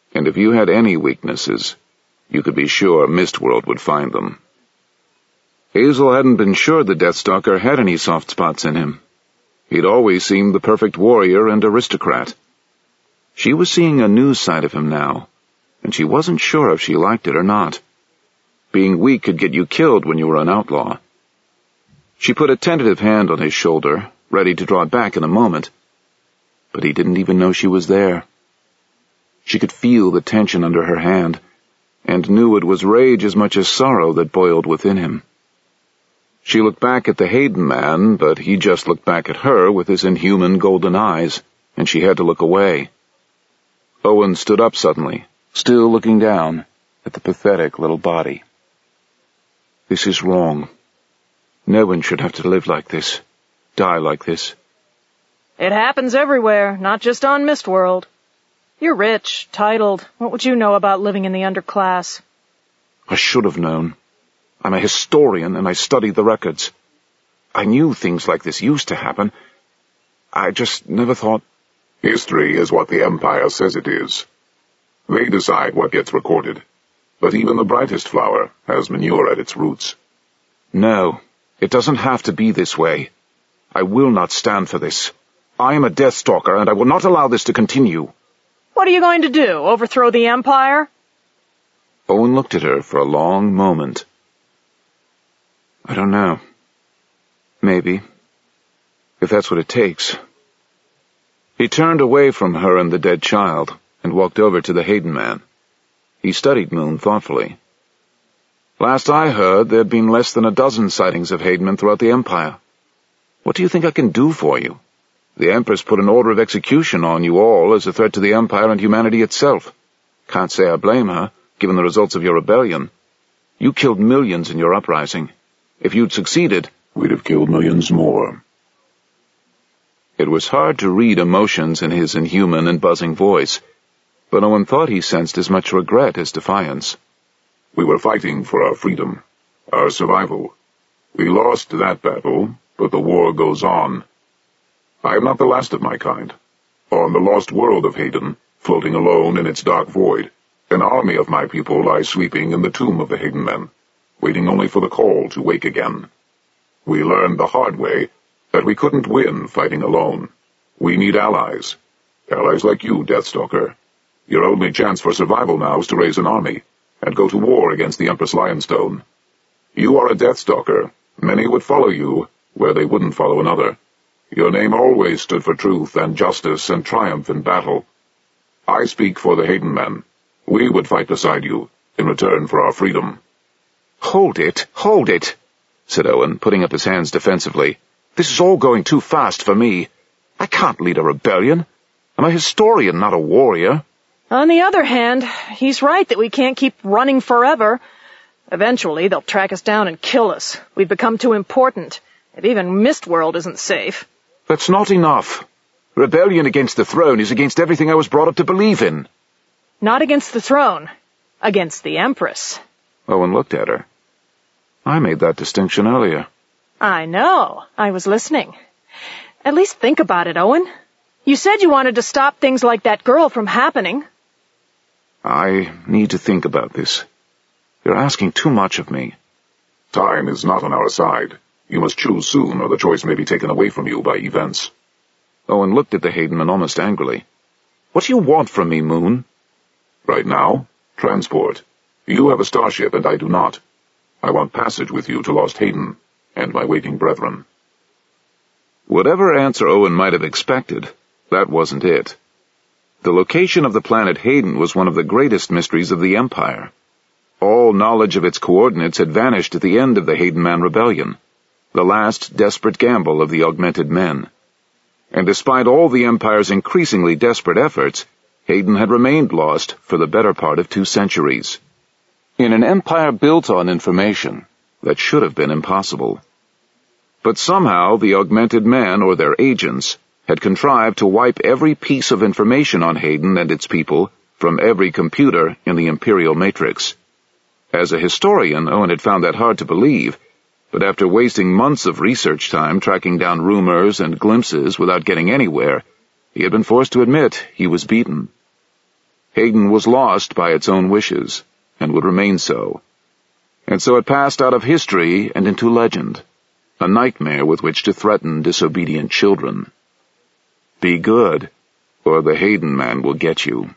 And if you had any weaknesses, you could be sure Mistworld would find them. Hazel hadn't been sure the Deathstalker had any soft spots in him. He'd always seemed the perfect warrior and aristocrat. She was seeing a new side of him now, and she wasn't sure if she liked it or not. Being weak could get you killed when you were an outlaw. She put a tentative hand on his shoulder, ready to draw it back in a moment, but he didn't even know she was there. She could feel the tension under her hand, and knew it was rage as much as sorrow that boiled within him. She looked back at the Hayden man, but he just looked back at her with his inhuman golden eyes, and she had to look away. Owen stood up suddenly, still looking down at the pathetic little body. This is wrong. No one should have to live like this, die like this. It happens everywhere, not just on Mistworld. You're rich, titled. What would you know about living in the underclass? I should have known. I'm a historian, and I studied the records. I knew things like this used to happen. I just never thought... History is what the Empire says it is. They decide what gets recorded. But even the brightest flower has manure at its roots. No, it doesn't have to be this way. I will not stand for this. I am a Deathstalker, and I will not allow this to continue. What are you going to do, overthrow the Empire? Owen looked at her for a long moment. I don't know. Maybe. If that's what it takes. He turned away from her and the dead child, and walked over to the Hayden man. He studied Moon thoughtfully. Last I heard, there'd been less than a dozen sightings of Haydenmen throughout the Empire. What do you think I can do for you? The Empress put an order of execution on you all as a threat to the Empire and humanity itself. Can't say I blame her, given the results of your rebellion. You killed millions in your uprising. If you'd succeeded, we'd have killed millions more. It was hard to read emotions in his inhuman and buzzing voice, but Owen thought he sensed as much regret as defiance. We were fighting for our freedom, our survival. We lost that battle, but the war goes on. I am not the last of my kind. On the lost world of Hayden, floating alone in its dark void, an army of my people lies sleeping in the tomb of the Hayden men, waiting only for the call to wake again. We learned the hard way that we couldn't win fighting alone. We need allies. Allies like you, Deathstalker. Your only chance for survival now is to raise an army, and go to war against the Empress Lionstone. You are a Deathstalker. Many would follow you, where they wouldn't follow another. Your name always stood for truth and justice and triumph in battle. I speak for the Hayden men. We would fight beside you, in return for our freedom. Hold it, said Owen, putting up his hands defensively. This is all going too fast for me. I can't lead a rebellion. I'm a historian, not a warrior. On the other hand, he's right that we can't keep running forever. Eventually, they'll track us down and kill us. We've become too important. And even Mistworld isn't safe. That's not enough. Rebellion against the throne is against everything I was brought up to believe in. Not against the throne. Against the Empress. Owen looked at her. I made that distinction earlier. I know. I was listening. At least think about it, Owen. You said you wanted to stop things like that girl from happening. I need to think about this. You're asking too much of me. Time is not on our side. You must choose soon, or the choice may be taken away from you by events. Owen looked at the Haydenman almost angrily. What do you want from me, Moon? Right now, transport. You have a starship, and I do not. I want passage with you to Lost Hayden, and my waiting brethren. Whatever answer Owen might have expected, that wasn't it. The location of the planet Hayden was one of the greatest mysteries of the Empire. All knowledge of its coordinates had vanished at the end of the Hayden Man Rebellion, the last desperate gamble of the augmented men. And despite all the Empire's increasingly desperate efforts, Hayden had remained lost for the better part of 2 centuries. In an empire built on information, that should have been impossible. But somehow the augmented men, or their agents, had contrived to wipe every piece of information on Hayden and its people from every computer in the Imperial Matrix. As a historian, Owen had found that hard to believe, but after wasting months of research time tracking down rumors and glimpses without getting anywhere, he had been forced to admit he was beaten. Hayden was lost by its own wishes, and would remain so. And so it passed out of history and into legend, a nightmare with which to threaten disobedient children. Be good, or the Hayden man will get you.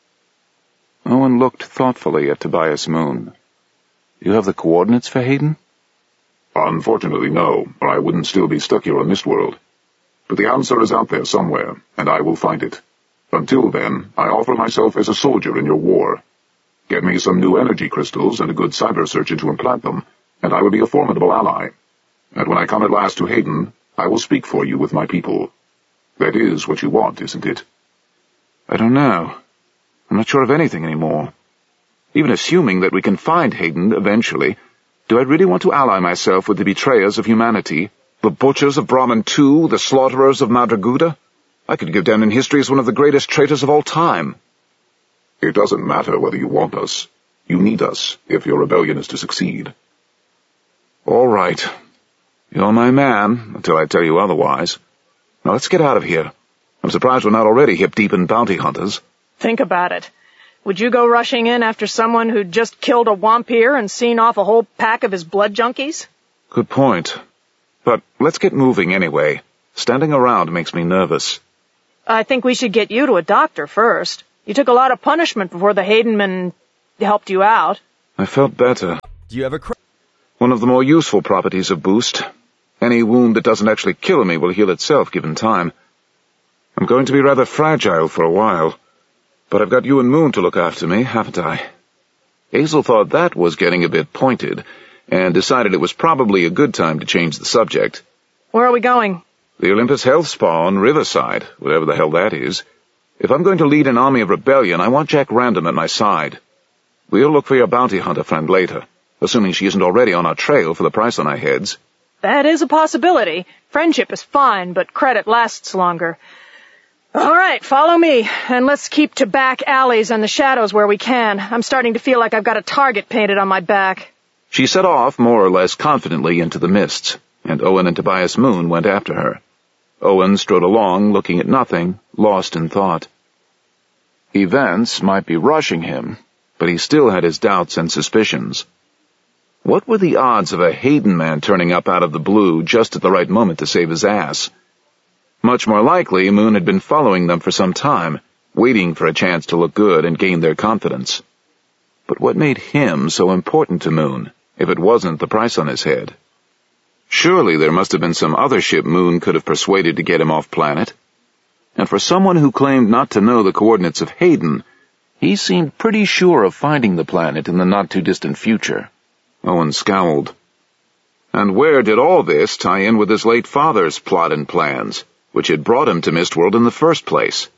Owen looked thoughtfully at Tobias Moon. You have the coordinates for Hayden? Unfortunately, no, or I wouldn't still be stuck here on Mistworld. But the answer is out there somewhere, and I will find it. Until then, I offer myself as a soldier in your war. Get me some new energy crystals and a good cyber surgeon to implant them, and I will be a formidable ally. And when I come at last to Hayden, I will speak for you with my people. That is what you want, isn't it? I don't know. I'm not sure of anything anymore. Even assuming that we can find Hayden eventually, do I really want to ally myself with the betrayers of humanity, the butchers of Brahman II, the slaughterers of Madraguda? I could go down in history as one of the greatest traitors of all time. It doesn't matter whether you want us. You need us, if your rebellion is to succeed. All right. You're my man, until I tell you otherwise. Now let's get out of here. I'm surprised we're not already hip-deep in bounty hunters. Think about it. Would you go rushing in after someone who'd just killed a wampir and seen off a whole pack of his blood junkies? Good point. But let's get moving anyway. Standing around makes me nervous. I think we should get you to a doctor first. You took a lot of punishment before the Haydenman helped you out. I felt better. Do you have a One of the more useful properties of Boost. Any wound that doesn't actually kill me will heal itself given time. I'm going to be rather fragile for a while, but I've got you and Moon to look after me, haven't I? Hazel thought that was getting a bit pointed, and decided it was probably a good time to change the subject. Where are we going? The Olympus Health Spa on Riverside, whatever the hell that is. If I'm going to lead an army of rebellion, I want Jack Random at my side. We'll look for your bounty hunter friend later, assuming she isn't already on our trail for the price on our heads. That is a possibility. Friendship is fine, but credit lasts longer. All right, follow me, and let's keep to back alleys and the shadows where we can. I'm starting to feel like I've got a target painted on my back. She set off more or less confidently into the mists, and Owen and Tobias Moon went after her. Owen strode along, looking at nothing, lost in thought. Events might be rushing him, but he still had his doubts and suspicions. What were the odds of a Hayden man turning up out of the blue just at the right moment to save his ass? Much more likely, Moon had been following them for some time, waiting for a chance to look good and gain their confidence. But what made him so important to Moon, if it wasn't the price on his head? Surely there must have been some other ship Moon could have persuaded to get him off planet. And for someone who claimed not to know the coordinates of Hayden, he seemed pretty sure of finding the planet in the not-too-distant future. Owen scowled. And where did all this tie in with his late father's plot and plans, which had brought him to Mistworld in the first place?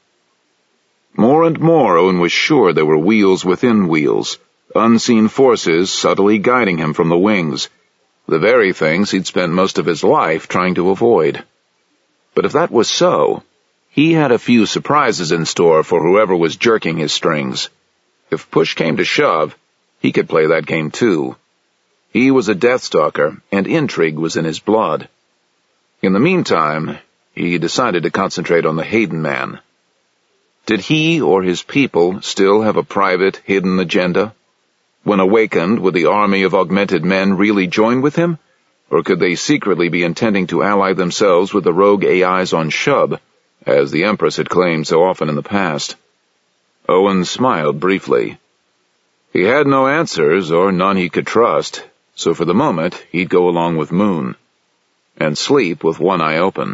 More and more Owen was sure there were wheels within wheels, unseen forces subtly guiding him from the wings, the very things he'd spent most of his life trying to avoid. But if that was so, he had a few surprises in store for whoever was jerking his strings. If push came to shove, he could play that game too. He was a Deathstalker, and intrigue was in his blood. In the meantime, he decided to concentrate on the Hayden man. Did he or his people still have a private, hidden agenda? When awakened, would the army of augmented men really join with him? Or could they secretly be intending to ally themselves with the rogue AIs on Shub, as the Empress had claimed so often in the past? Owen smiled briefly. He had no answers, or none he could trust, so for the moment he'd go along with Moon, and sleep with one eye open.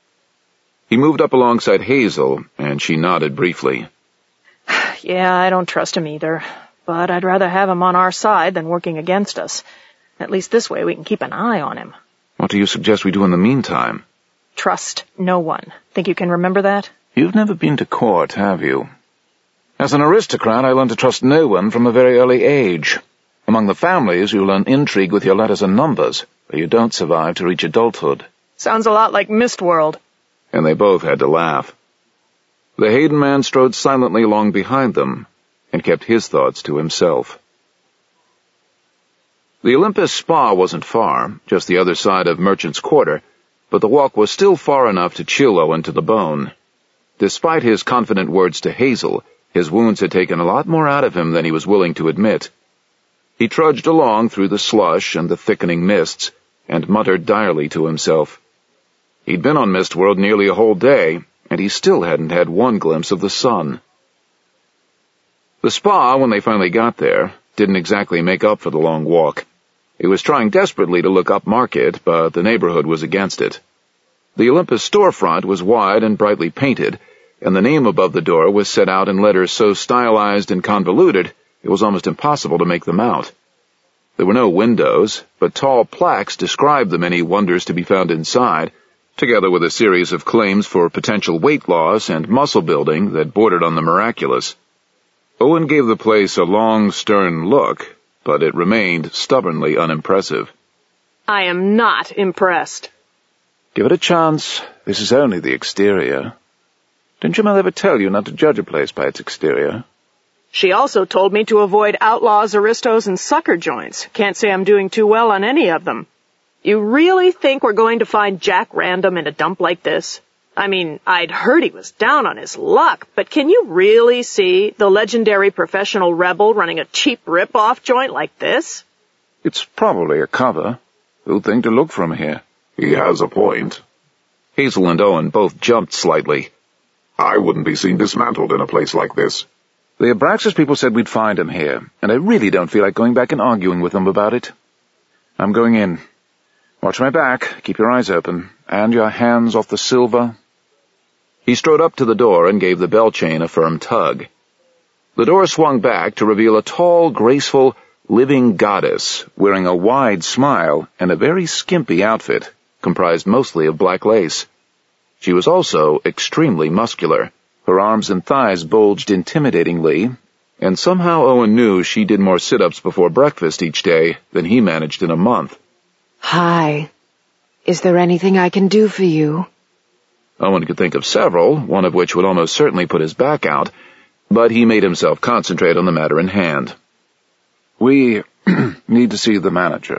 He moved up alongside Hazel, and she nodded briefly. Yeah, I don't trust him either, but I'd rather have him on our side than working against us. At least this way we can keep an eye on him. What do you suggest we do in the meantime? Trust no one. Think you can remember that? You've never been to court, have you? As an aristocrat, I learned to trust no one from a very early age. Among the families, you learn intrigue with your letters and numbers, but you don't survive to reach adulthood. Sounds a lot like Mistworld. And they both had to laugh. The Hayden man strode silently along behind them, and kept his thoughts to himself. The Olympus Spa wasn't far, just the other side of Merchant's Quarter, but the walk was still far enough to chill Owen to the bone. Despite his confident words to Hazel, His wounds had taken a lot more out of him than he was willing to admit. He trudged along through the slush and the thickening mists, and muttered direly to himself. He'd been on Mistworld nearly a whole day, and he still hadn't had one glimpse of the sun. The spa, when they finally got there, didn't exactly make up for the long walk. It was trying desperately to look upmarket, but the neighborhood was against it. The Olympus storefront was wide and brightly painted, and the name above the door was set out in letters so stylized and convoluted it was almost impossible to make them out. There were no windows, but tall plaques described the many wonders to be found inside, together with a series of claims for potential weight loss and muscle building that bordered on the miraculous. Owen gave the place a long, stern look, but it remained stubbornly unimpressive. I am not impressed. Give it a chance. This is only the exterior. Didn't your mother ever tell you not to judge a place by its exterior? She also told me to avoid outlaws, aristos, and sucker joints. Can't say I'm doing too well on any of them. You really think we're going to find Jack Random in a dump like this? I mean, I'd heard he was down on his luck, but can you really see the legendary professional rebel running a cheap rip-off joint like this? It's probably a cover. Who'd think to look from here? He has a point. Hazel and Owen both jumped slightly. I wouldn't be seen dismantled in a place like this. The Abraxas people said we'd find him here, and I really don't feel like going back and arguing with them about it. I'm going in. Watch my back, keep your eyes open, and your hands off the silver. He strode up to the door and gave the bell chain a firm tug. The door swung back to reveal a tall, graceful, living goddess wearing a wide smile and a very skimpy outfit, comprised mostly of black lace. She was also extremely muscular. Her arms and thighs bulged intimidatingly, and somehow Owen knew she did more sit-ups before breakfast each day than he managed in a month. Hi. Is there anything I can do for you? Owen could think of several, one of which would almost certainly put his back out, but he made himself concentrate on the matter in hand. We need to see the manager.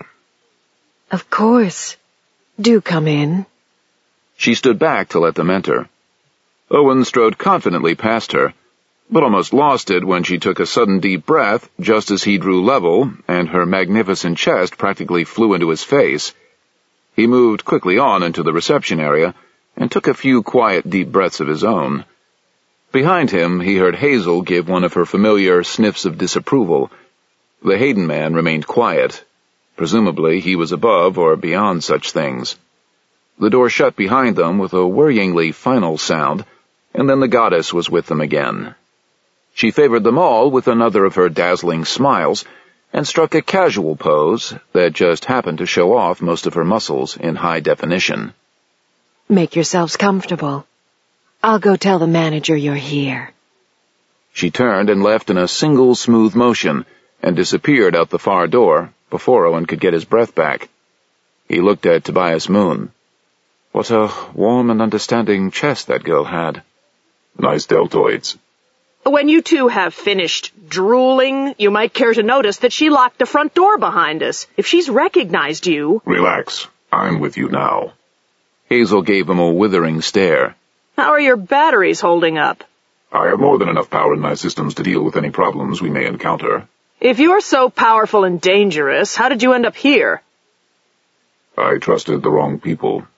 Of course. Do come in. She stood back to let them enter. Owen strode confidently past her, but almost lost it when she took a sudden deep breath just as he drew level, and her magnificent chest practically flew into his face. He moved quickly on into the reception area and took a few quiet deep breaths of his own. Behind him, he heard Hazel give one of her familiar sniffs of disapproval. The Hayden man remained quiet. Presumably he was above or beyond such things. The door shut behind them with a worryingly final sound, and then the goddess was with them again. She favored them all with another of her dazzling smiles, and struck a casual pose that just happened to show off most of her muscles in high definition. Make yourselves comfortable. I'll go tell the manager you're here. She turned and left in a single smooth motion, and disappeared out the far door before Owen could get his breath back. He looked at Tobias Moon. What a warm and understanding chest that girl had. Nice deltoids. When you two have finished drooling, you might care to notice that she locked the front door behind us. If she's recognized you... Relax. I'm with you now. Hazel gave him a withering stare. How are your batteries holding up? I have more than enough power in my systems to deal with any problems we may encounter. If you're so powerful and dangerous, how did you end up here? I trusted the wrong people.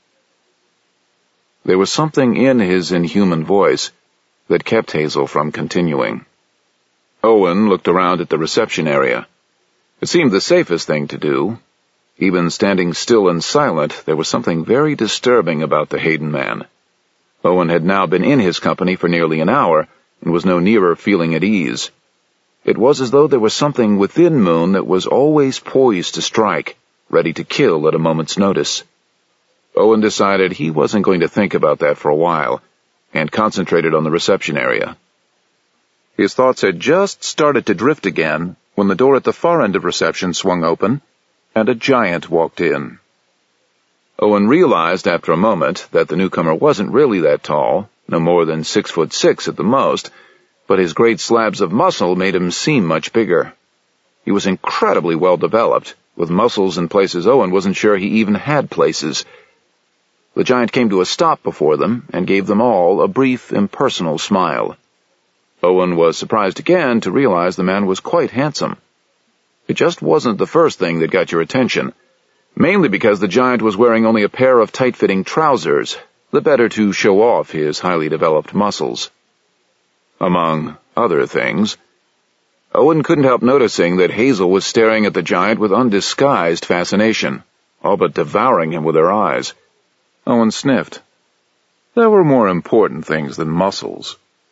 There was something in his inhuman voice that kept Hazel from continuing. Owen looked around at the reception area. It seemed the safest thing to do. Even standing still and silent, there was something very disturbing about the Hayden man. Owen had now been in his company for nearly an hour, and was no nearer feeling at ease. It was as though there was something within Moon that was always poised to strike, ready to kill at a moment's notice. Owen decided he wasn't going to think about that for a while, and concentrated on the reception area. His thoughts had just started to drift again when the door at the far end of reception swung open, and a giant walked in. Owen realized after a moment that the newcomer wasn't really that tall, no more than 6'6" at the most, but his great slabs of muscle made him seem much bigger. He was incredibly well developed, with muscles in places Owen wasn't sure he even had places. The giant came to a stop before them and gave them all a brief, impersonal smile. Owen was surprised again to realize the man was quite handsome. It just wasn't the first thing that got your attention, mainly because the giant was wearing only a pair of tight-fitting trousers, the better to show off his highly developed muscles. Among other things, Owen couldn't help noticing that Hazel was staring at the giant with undisguised fascination, all but devouring him with her eyes. Owen sniffed. There were more important things than muscles.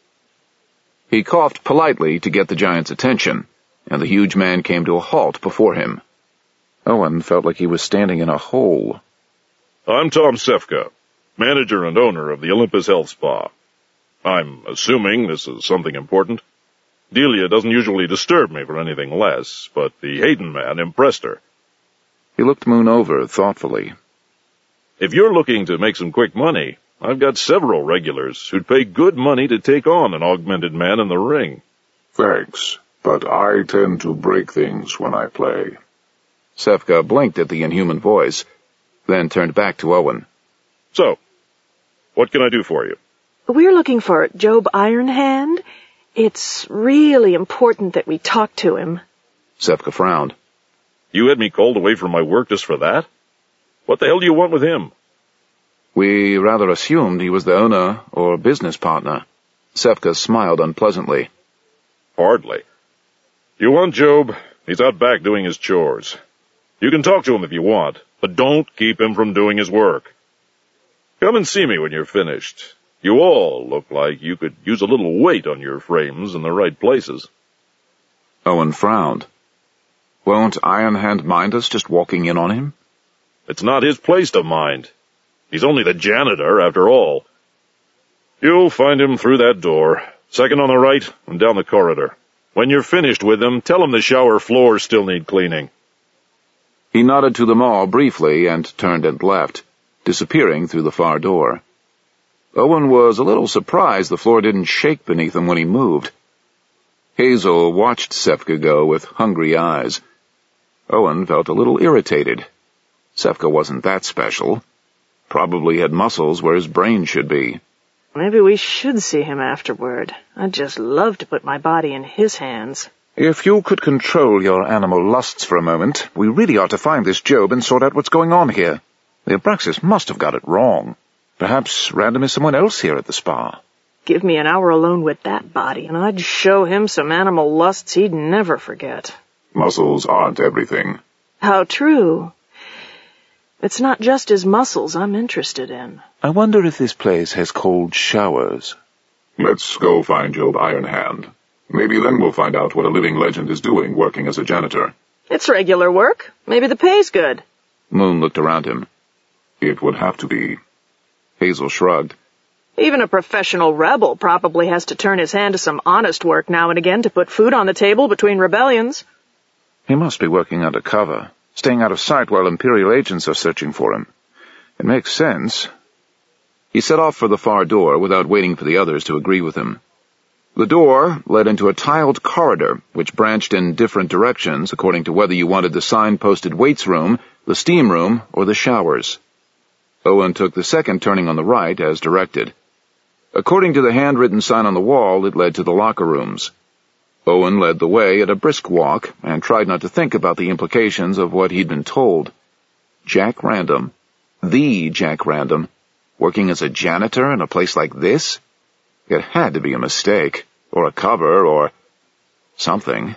He coughed politely to get the giant's attention, and the huge man came to a halt before him. Owen felt like he was standing in a hole. I'm Tom Sefka, manager and owner of the Olympus Health Spa. I'm assuming this is something important. Delia doesn't usually disturb me for anything less, but the Hayden man impressed her. He looked Moon over thoughtfully. If you're looking to make some quick money, I've got several regulars who'd pay good money to take on an augmented man in the ring. Thanks, but I tend to break things when I play. Sefka blinked at the inhuman voice, then turned back to Owen. So, what can I do for you? We're looking for Job Ironhand. It's really important that we talk to him. Sefka frowned. You had me called away from my work just for that? What the hell do you want with him? We rather assumed he was the owner or business partner. Sefka smiled unpleasantly. Hardly. You want Job? He's out back doing his chores. You can talk to him if you want, but don't keep him from doing his work. Come and see me when you're finished. You all look like you could use a little weight on your frames in the right places. Owen frowned. Won't Ironhand mind us just walking in on him? It's not his place to mind. He's only the janitor, after all. You'll find him through that door, second on the right and down the corridor. When you're finished with him, tell him the shower floors still need cleaning. He nodded to them all briefly and turned and left, disappearing through the far door. Owen was a little surprised the floor didn't shake beneath him when he moved. Hazel watched Sefka go with hungry eyes. Owen felt a little irritated. Sefka wasn't that special. Probably had muscles where his brain should be. Maybe we should see him afterward. I'd just love to put my body in his hands. If you could control your animal lusts for a moment, we really ought to find this Job and sort out what's going on here. The Abraxas must have got it wrong. Perhaps Random is someone else here at the spa. Give me an hour alone with that body, and I'd show him some animal lusts he'd never forget. Muscles aren't everything. How true. It's not just his muscles I'm interested in. I wonder if this place has cold showers. Let's go find Job Ironhand. Maybe then we'll find out what a living legend is doing working as a janitor. It's regular work. Maybe the pay's good. Moon looked around him. It would have to be. Hazel shrugged. Even a professional rebel probably has to turn his hand to some honest work now and again to put food on the table between rebellions. He must be working undercover, staying out of sight while Imperial agents are searching for him. It makes sense. He set off for the far door without waiting for the others to agree with him. The door led into a tiled corridor, which branched in different directions according to whether you wanted the sign-posted weights room, the steam room, or the showers. Owen took the second turning on the right as directed. According to the handwritten sign on the wall, it led to the locker rooms. Owen led the way at a brisk walk and tried not to think about the implications of what he'd been told. Jack Random, the Jack Random, working as a janitor in a place like this? It had to be a mistake, or a cover, or something.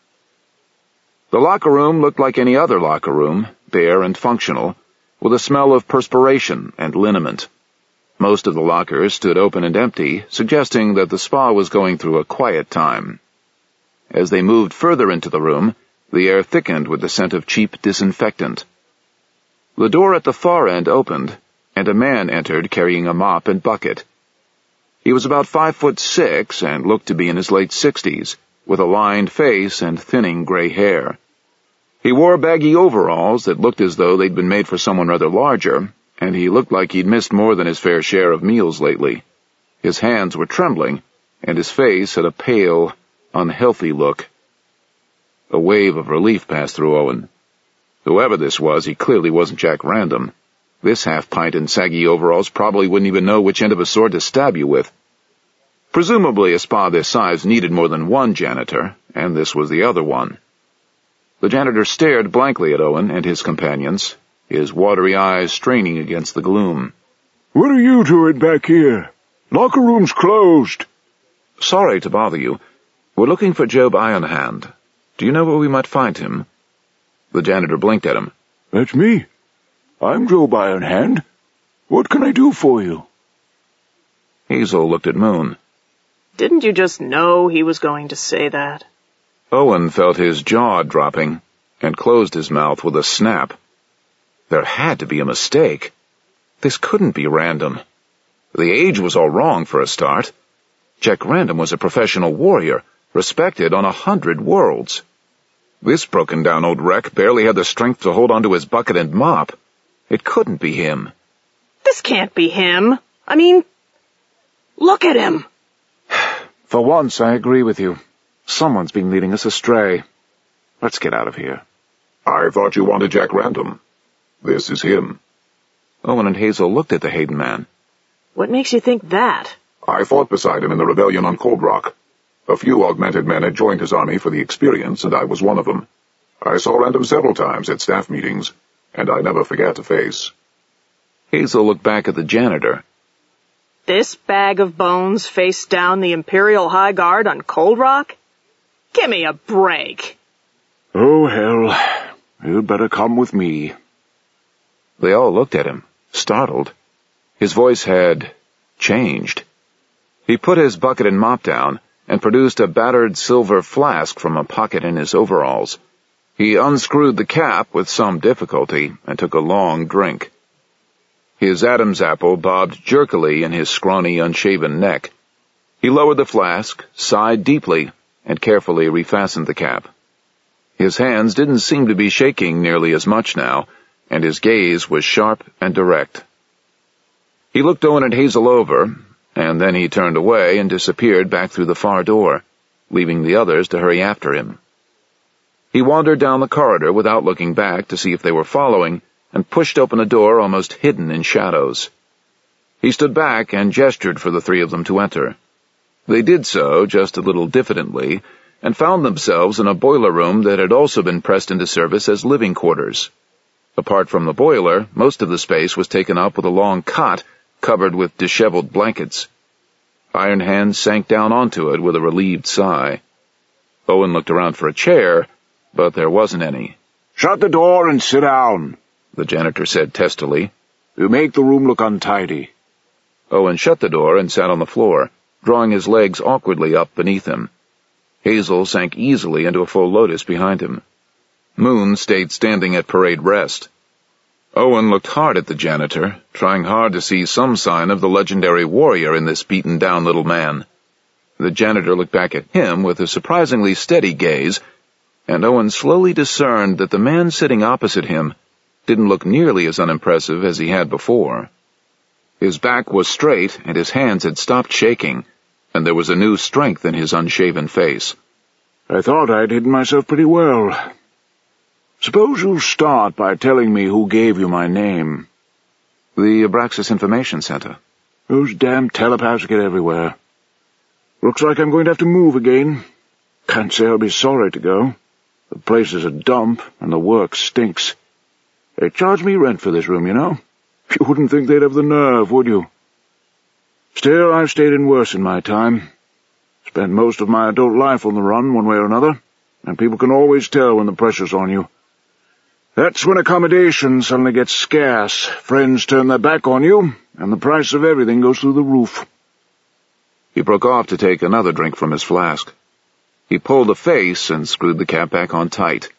The locker room looked like any other locker room, bare and functional, with a smell of perspiration and liniment. Most of the lockers stood open and empty, suggesting that the spa was going through a quiet time. As they moved further into the room, the air thickened with the scent of cheap disinfectant. The door at the far end opened, and a man entered carrying a mop and bucket. He was about 5'6" and looked to be in his late 60s, with a lined face and thinning gray hair. He wore baggy overalls that looked as though they'd been made for someone rather larger, and he looked like he'd missed more than his fair share of meals lately. His hands were trembling, and his face had a pale, unhealthy look. A wave of relief passed through Owen. Whoever this was, he clearly wasn't Jack Random. This half-pint in saggy overalls probably wouldn't even know which end of a sword to stab you with. Presumably a spa this size needed more than one janitor, and this was the other one. The janitor stared blankly at Owen and his companions, his watery eyes straining against the gloom. "What are you doing back here? Locker room's closed." "Sorry to bother you. We're looking for Job Ironhand. Do you know where we might find him?" The janitor blinked at him. "That's me. I'm Job Ironhand. What can I do for you?" Hazel looked at Moon. Didn't you just know he was going to say that? Owen felt his jaw dropping and closed his mouth with a snap. There had to be a mistake. This couldn't be Random. The age was all wrong for a start. Jack Random was a professional warrior, respected on 100 worlds. This broken-down old wreck barely had the strength to hold onto his bucket and mop. It couldn't be him. This can't be him. I mean, look at him. For once, I agree with you. Someone's been leading us astray. Let's get out of here. "I thought you wanted Jack Random. This is him." Owen and Hazel looked at the Hayden man. What makes you think that? "I fought beside him in the rebellion on Cold Rock. A few augmented men had joined his army for the experience, and I was one of them. I saw Random several times at staff meetings, and I never forget a face." Hazel looked back at the janitor. This bag of bones faced down the Imperial High Guard on Cold Rock? Give me a break. "Oh, hell. You'd better come with me." They all looked at him, startled. His voice had changed. He put his bucket and mop down and produced a battered silver flask from a pocket in his overalls. He unscrewed the cap with some difficulty and took a long drink. His Adam's apple bobbed jerkily in his scrawny, unshaven neck. He lowered the flask, sighed deeply, and carefully refastened the cap. His hands didn't seem to be shaking nearly as much now, and his gaze was sharp and direct. He looked Owen and Hazel over, and then he turned away and disappeared back through the far door, leaving the others to hurry after him. He wandered down the corridor without looking back to see if they were following, and pushed open a door almost hidden in shadows. He stood back and gestured for the three of them to enter. They did so, just a little diffidently, and found themselves in a boiler room that had also been pressed into service as living quarters. Apart from the boiler, most of the space was taken up with a long cot covered with disheveled blankets. Ironhand sank down onto it with a relieved sigh. Owen looked around for a chair, but there wasn't any. "Shut the door and sit down," the janitor said testily. "You make the room look untidy." Owen shut the door and sat on the floor, drawing his legs awkwardly up beneath him. Hazel sank easily into a full lotus behind him. Moon stayed standing at parade rest. Owen looked hard at the janitor, trying hard to see some sign of the legendary warrior in this beaten-down little man. The janitor looked back at him with a surprisingly steady gaze, and Owen slowly discerned that the man sitting opposite him didn't look nearly as unimpressive as he had before. His back was straight, and his hands had stopped shaking, and there was a new strength in his unshaven face. "I thought I'd hidden myself pretty well. Suppose you start by telling me who gave you my name." "The Abraxas Information Center." "Those damn telepaths get everywhere. Looks like I'm going to have to move again. Can't say I'll be sorry to go. The place is a dump, and the work stinks. They charge me rent for this room, you know. You wouldn't think they'd have the nerve, would you? Still, I've stayed in worse in my time. Spent most of my adult life on the run, one way or another, and people can always tell when the pressure's on you. That's when accommodation suddenly gets scarce, friends turn their back on you, and the price of everything goes through the roof." He broke off to take another drink from his flask. He pulled a face and screwed the cap back on tight.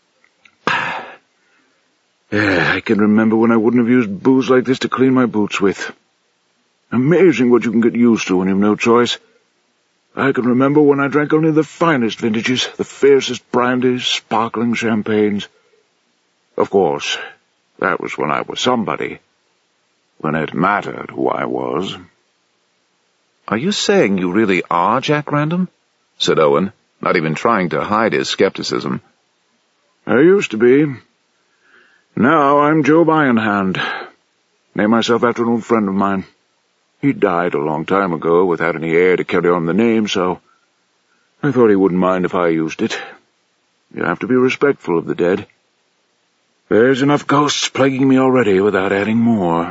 I can remember when I wouldn't have used booze like this to clean my boots with. Amazing what you can get used to when you've no choice. I can remember when I drank only the finest vintages, the fiercest brandies, sparkling champagnes. Of course, that was when I was somebody. When it mattered who I was. "Are you saying you really are Jack Random?" said Owen, not even trying to hide his skepticism. "I used to be. Now I'm Job Ironhand. Named myself after an old friend of mine. He died a long time ago without any heir to carry on the name, so I thought he wouldn't mind if I used it. You have to be respectful of the dead. There's enough ghosts plaguing me already without adding more."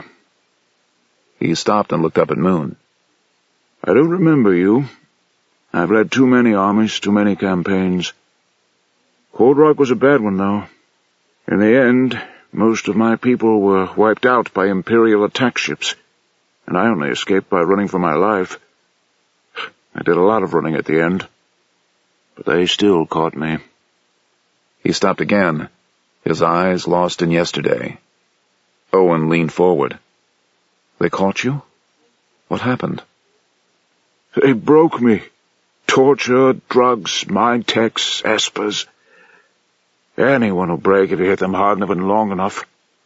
He stopped and looked up at Moon. "I don't remember you. I've led too many armies, too many campaigns. Cold Rock was a bad one, though. In the end, most of my people were wiped out by Imperial attack ships, and I only escaped by running for my life. I did a lot of running at the end, but they still caught me." He stopped again, his eyes lost in yesterday. Owen leaned forward. "They caught you? What happened?" "They broke me. Torture, drugs, mind techs, espers. Anyone will break if you hit them hard enough and long enough.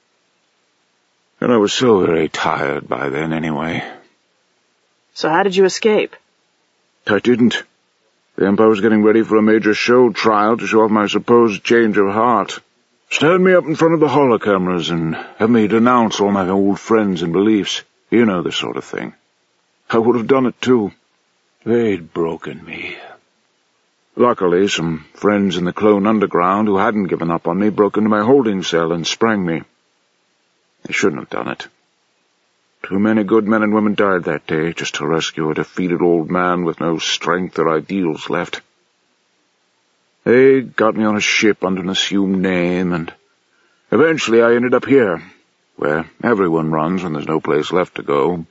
And I was so very tired by then anyway." "So how did you escape?" "I didn't. The Empire was getting ready for a major show trial to show off my supposed change of heart. Stand me up in front of the holocameras and have me denounce all my old friends and beliefs. You know the sort of thing. I would have done it too. They'd broken me. Luckily, some friends in the clone underground who hadn't given up on me broke into my holding cell and sprang me. They shouldn't have done it. Too many good men and women died that day just to rescue a defeated old man with no strength or ideals left. They got me on a ship under an assumed name, and eventually I ended up here, where everyone runs when there's no place left to go.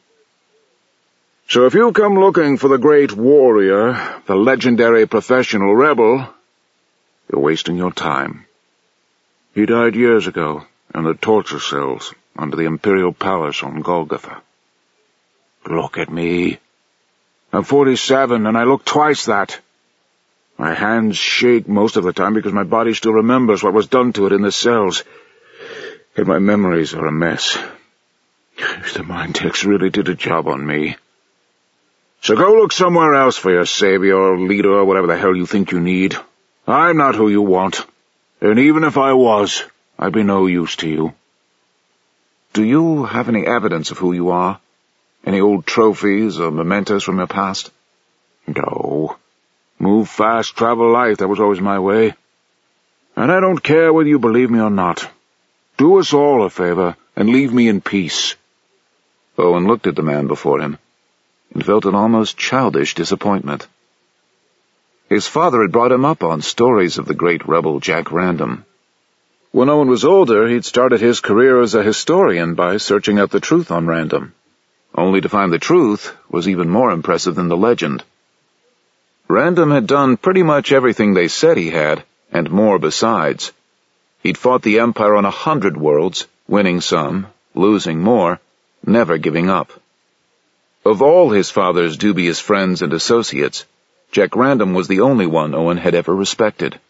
So if you come looking for the great warrior, the legendary professional rebel, you're wasting your time. He died years ago in the torture cells under the Imperial Palace on Golgotha. Look at me. I'm 47, and I look twice that. My hands shake most of the time because my body still remembers what was done to it in the cells, and my memories are a mess. The mind techs really did a job on me. So go look somewhere else for your savior or leader or whatever the hell you think you need. I'm not who you want, and even if I was, I'd be no use to you." "Do you have any evidence of who you are? Any old trophies or mementos from your past?" "No. Move fast, travel light, that was always my way. And I don't care whether you believe me or not. Do us all a favor and leave me in peace." Owen looked at the man before him and felt an almost childish disappointment. His father had brought him up on stories of the great rebel Jack Random. When Owen was older, he'd started his career as a historian by searching out the truth on Random, only to find the truth was even more impressive than the legend. Random had done pretty much everything they said he had, and more besides. He'd fought the Empire on 100 worlds, winning some, losing more, never giving up. Of all his father's dubious friends and associates, Jack Random was the only one Owen had ever respected.